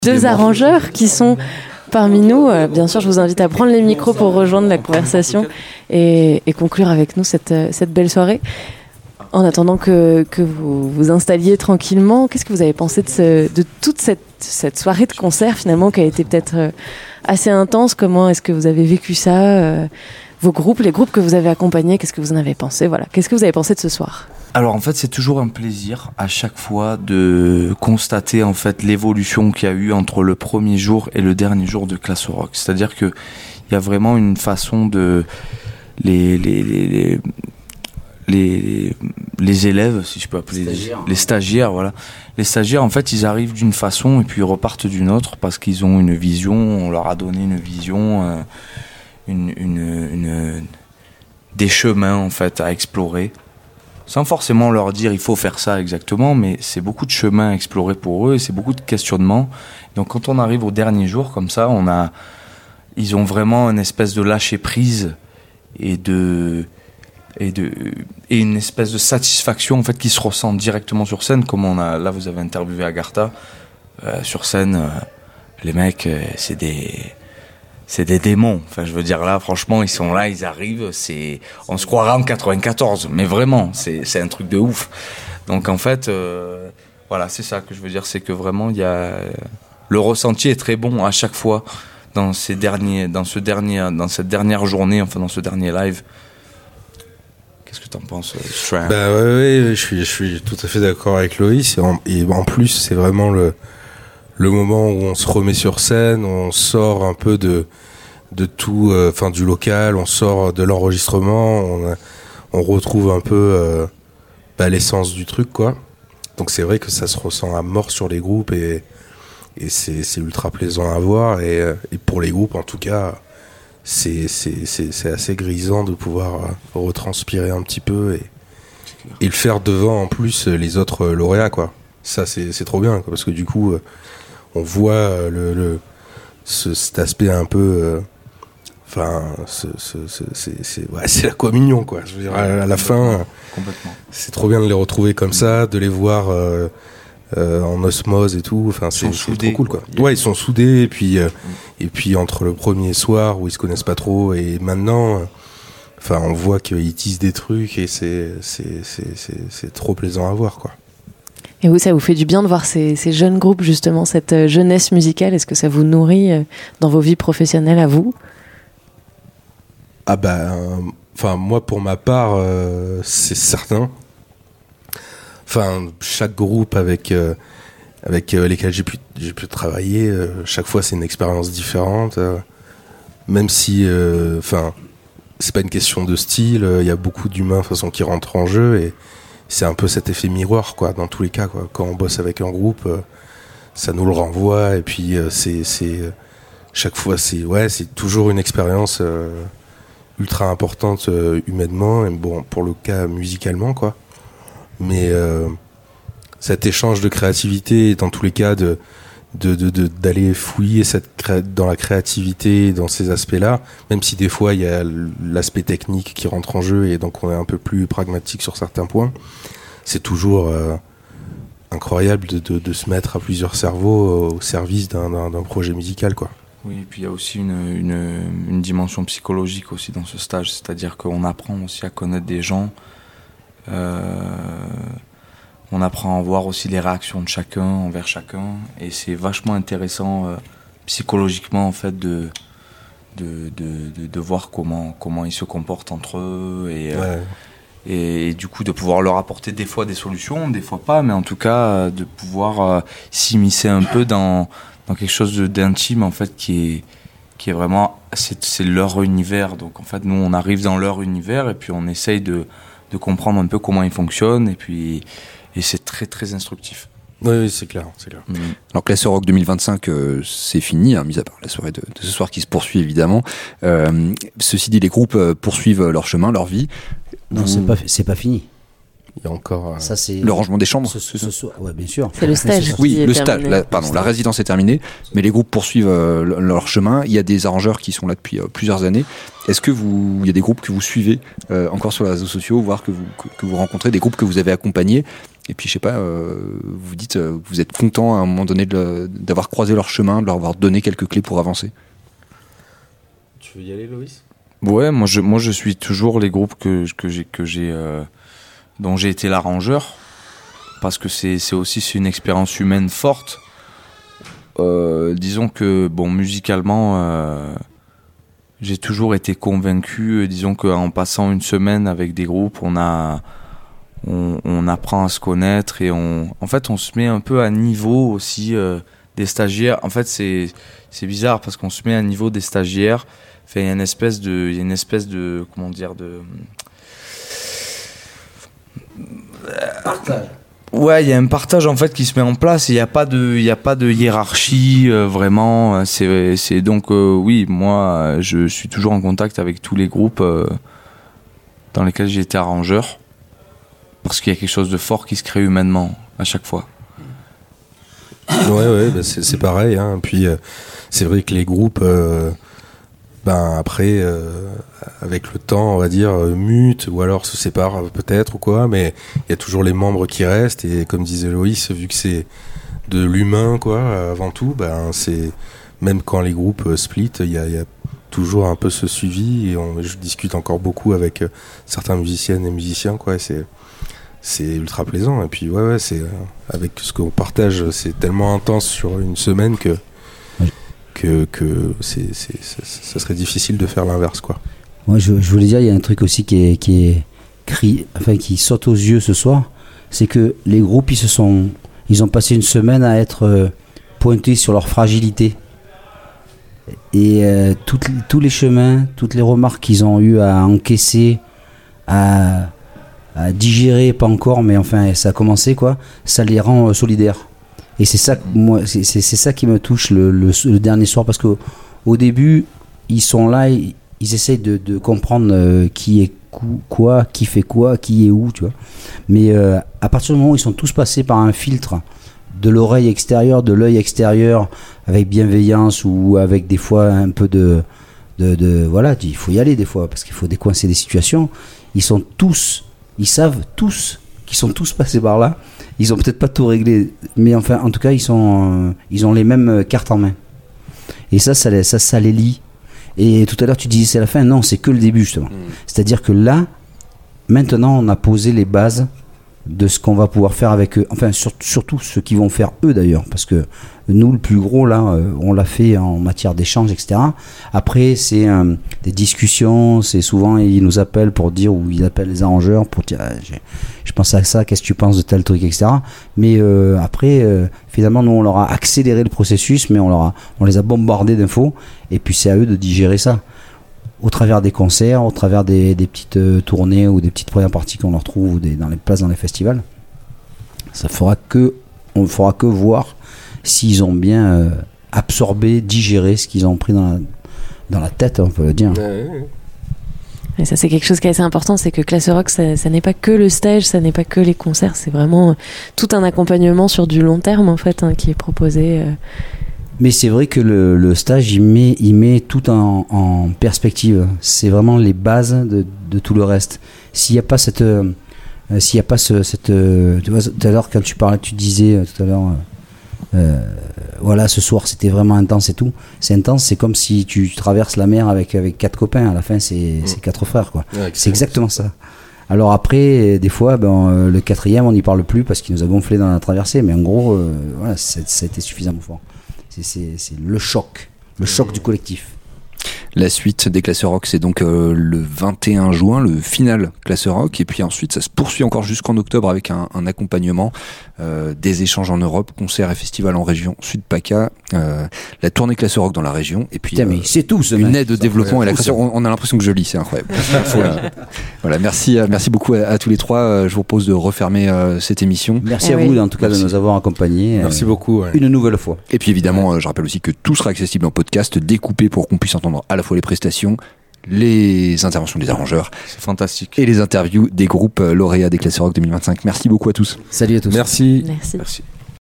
Deux arrangeurs qui sont parmi nous. Bien sûr, je vous invite à prendre les micros pour rejoindre la conversation et conclure avec nous cette belle soirée. En attendant que vous vous installiez tranquillement, qu'est-ce que vous avez pensé de toute cette soirée de concert finalement qui a été peut-être assez intense? Comment est-ce que vous avez vécu ça? Vos groupes, les groupes que vous avez accompagnés, qu'est-ce que vous en avez pensé? Voilà. Qu'est-ce que vous avez pensé de ce soir? Alors en fait c'est toujours un plaisir à chaque fois de constater en fait l'évolution qu'il y a eu entre le premier jour et le dernier jour de Classe au Rock. C'est-à-dire que il y a vraiment une façon de les élèves, si je peux appeler les stagiaires, voilà. Les stagiaires en fait ils arrivent d'une façon et puis ils repartent d'une autre parce qu'ils ont une vision, on leur a donné une vision, des chemins en fait à explorer. Sans forcément leur dire il faut faire ça exactement, mais c'est beaucoup de chemins à explorer pour eux et c'est beaucoup de questionnements. Donc quand on arrive au dernier jour comme ça, ils ont vraiment une espèce de lâcher prise et une espèce de satisfaction en fait qui se ressent directement sur scène, comme là vous avez interviewé Agartha sur scène. Les mecs, c'est des démons. Enfin, je veux dire, là, franchement, ils sont là, ils arrivent, on se croirait en 94. Mais vraiment, c'est un truc de ouf. Donc, en fait, voilà, c'est ça que je veux dire. C'est que vraiment, le ressenti est très bon à chaque fois dans cette dernière journée, enfin, dans ce dernier live. Qu'est-ce que t'en penses, Stram? Ouais, je suis tout à fait d'accord avec Loïs. Et en plus, c'est vraiment le moment où on se remet sur scène, on sort un peu de tout, du local, on sort de l'enregistrement, on retrouve un peu l'essence du truc, quoi. Donc c'est vrai que ça se ressent à mort sur les groupes et c'est ultra plaisant à voir et pour les groupes en tout cas c'est assez grisant de pouvoir retranspirer un petit peu et le faire devant en plus les autres lauréats, quoi. Ça c'est trop bien, quoi, parce que du coup on voit cet aspect un peu c'est la communion, quoi. Je veux dire, à la fin complètement. C'est trop bien de les retrouver comme ça, de les voir en osmose et tout. Enfin, c'est trop cool, quoi. Ouais, ils sont soudés et puis entre le premier soir où ils se connaissent pas trop et maintenant on voit qu'ils tissent des trucs et c'est trop plaisant à voir, quoi. Et vous, ça vous fait du bien de voir ces jeunes groupes, justement, cette jeunesse musicale? Est-ce que ça vous nourrit dans vos vies professionnelles à vous? Moi, pour ma part, c'est certain. Chaque groupe avec lesquels j'ai pu travailler, chaque fois, c'est une expérience différente. Même si, c'est pas une question de style, il y a beaucoup d'humains, qui rentrent en jeu et c'est un peu cet effet miroir, quoi, dans tous les cas, quoi. Quand on bosse avec un groupe, ça nous le renvoie et puis chaque fois c'est toujours une expérience ultra importante humainement et bon pour le cas musicalement, quoi. Mais cet échange de créativité dans tous les cas d'aller fouiller dans la créativité dans ces aspects-là, même si des fois il y a l'aspect technique qui rentre en jeu et donc on est un peu plus pragmatique sur certains points, c'est toujours incroyable de se mettre à plusieurs cerveaux au service d'un projet musical, quoi. Oui, et puis il y a aussi une dimension psychologique aussi dans ce stage, c'est-à-dire qu'on apprend aussi à connaître des gens, on apprend à voir aussi les réactions de chacun envers chacun, et c'est vachement intéressant psychologiquement en fait de voir comment ils se comportent entre eux et du coup de pouvoir leur apporter des fois des solutions, des fois pas, mais en tout cas de pouvoir s'immiscer un peu dans quelque chose d'intime en fait qui est vraiment c'est leur univers. Donc en fait nous on arrive dans leur univers et puis on essaye de comprendre un peu comment ils fonctionnent et c'est très très instructif. Oui, c'est clair. Alors Classe au Rock 2025, c'est fini, mis à part la soirée de ce soir qui se poursuit évidemment. Ceci dit, les groupes poursuivent leur chemin, leur vie. Non, c'est pas fini. Il y a encore. Ça, c'est Le rangement des chambres. Ouais, bien sûr. C'est le stage. Oui, qui est le stage. terminé. La résidence est terminée, mais les groupes poursuivent leur chemin. Il y a des arrangeurs qui sont là depuis plusieurs années. Est-ce que il y a des groupes que vous suivez encore sur les réseaux sociaux, voire que vous rencontrez, des groupes que vous avez accompagnés? Et puis, je sais pas, vous dites, vous êtes content à un moment donné d'avoir croisé leur chemin, de leur avoir donné quelques clés pour avancer. Tu veux y aller, Loïs? Ouais, moi je suis toujours les groupes dont j'ai été l'arrangeur, parce que c'est une expérience humaine forte. Disons que musicalement, j'ai toujours été convaincu. Disons qu'en passant une semaine avec des groupes, on apprend à se connaître et on se met un peu à niveau aussi des stagiaires. En fait, c'est bizarre parce qu'on se met à niveau des stagiaires. Il y a une espèce de comment dire, de Partage. ouais, il y a un partage en fait qui se met en place. Il y a pas de hiérarchie vraiment. C'est donc oui, moi je suis toujours en contact avec tous les groupes dans lesquels j'ai été arrangeur, parce qu'il y a quelque chose de fort qui se crée humainement à chaque fois. Ouais, c'est pareil. Hein. Puis c'est vrai que les groupes, après, avec le temps, on va dire, mutent ou alors se séparent peut-être ou quoi, mais il y a toujours les membres qui restent. Et comme disait Loïs, vu que c'est de l'humain, quoi, avant tout, c'est même quand les groupes split, il y a toujours un peu ce suivi. Et je discute encore beaucoup avec certains musiciennes et musiciens, quoi. Et c'est ultra plaisant. Et puis ouais, c'est avec ce qu'on partage, c'est tellement intense sur une semaine que ça serait difficile de faire l'inverse, quoi. Moi, je voulais dire, il y a un truc aussi qui saute aux yeux ce soir, c'est que les groupes, ils ont passé une semaine à être pointés sur leur fragilité. Et tous les chemins, toutes les remarques qu'ils ont eu à encaisser, à digérer, pas encore, mais enfin, ça a commencé, quoi. Ça les rend solidaires. Et c'est ça, moi, c'est ça qui me touche le dernier soir, parce que au début, ils sont là, ils essayent de comprendre qui est quoi, qui fait quoi, qui est où, tu vois. Mais à partir du moment où ils sont tous passés par un filtre de l'oreille extérieure, de l'œil extérieur, avec bienveillance ou avec des fois un peu de voilà, il faut y aller des fois parce qu'il faut décoincer des situations. Ils savent tous qu'ils sont tous passés par là. Ils ont peut-être pas tout réglé, mais enfin, en tout cas, ils ont les mêmes cartes en main. Et ça les lie. Et tout à l'heure, tu disais c'est la fin. Non, c'est que le début, justement. C'est-à-dire que là, maintenant, on a posé les bases de ce qu'on va pouvoir faire avec eux. Enfin, surtout ce qu'ils vont faire eux, d'ailleurs. Parce que nous, le plus gros, là, on l'a fait en matière d'échange, etc. Après, c'est des discussions. C'est souvent, ils nous appellent pour dire, ou ils appellent les arrangeurs pour dire, je pense à ça, qu'est-ce que tu penses de tel truc, etc. Mais après, finalement, nous, on leur a accéléré le processus, mais on les a bombardés d'infos. Et puis, c'est à eux de digérer ça. Au travers des concerts, au travers des petites tournées ou des petites premières parties qu'on leur trouve dans les places, dans les festivals. On fera que voir s'ils ont bien absorbé, digéré ce qu'ils ont pris dans la tête, on peut le dire. Et ça, c'est quelque chose qui est assez important, c'est que Classe Rock, ça n'est pas que le stage, ça n'est pas que les concerts, c'est vraiment tout un accompagnement sur du long terme, en fait, qui est proposé. Mais c'est vrai que le stage, il met tout en perspective. C'est vraiment les bases de tout le reste. S'il n'y a pas cette, tu vois, tout à l'heure quand tu parlais, tu disais tout à l'heure, voilà, ce soir c'était vraiment intense et tout. C'est intense, c'est comme si tu traverses la mer avec 4 copains. À la fin, c'est 4 frères, quoi. Ouais, c'est exactement ça. Alors après, des fois, le 4e, on n'y parle plus parce qu'il nous a gonflé dans la traversée. Mais en gros, voilà, ça a été suffisamment fort. C'est le choc du collectif. La suite des Classe Rock, c'est donc le 21 juin, le final Classe Rock, et puis ensuite ça se poursuit encore jusqu'en octobre avec un accompagnement, des échanges en Europe, concerts et festivals en région Sud PACA, la tournée Classe Rock dans la région, et puis c'est tout, une aide au développement et la création. On a l'impression que je lis, c'est incroyable. Voilà, merci beaucoup à tous les trois. Je vous propose de refermer cette émission. Merci à vous en tout cas de nous avoir accompagnés. Merci beaucoup. Une nouvelle fois. Et puis évidemment, je rappelle aussi que tout sera accessible en podcast, découpé pour qu'on puisse entendre à la fois les prestations, les interventions des arrangeurs C'est fantastique. et les interviews des groupes lauréats des Classiques Rock 2025. Merci beaucoup à tous. Salut à tous. Merci. Merci. Merci.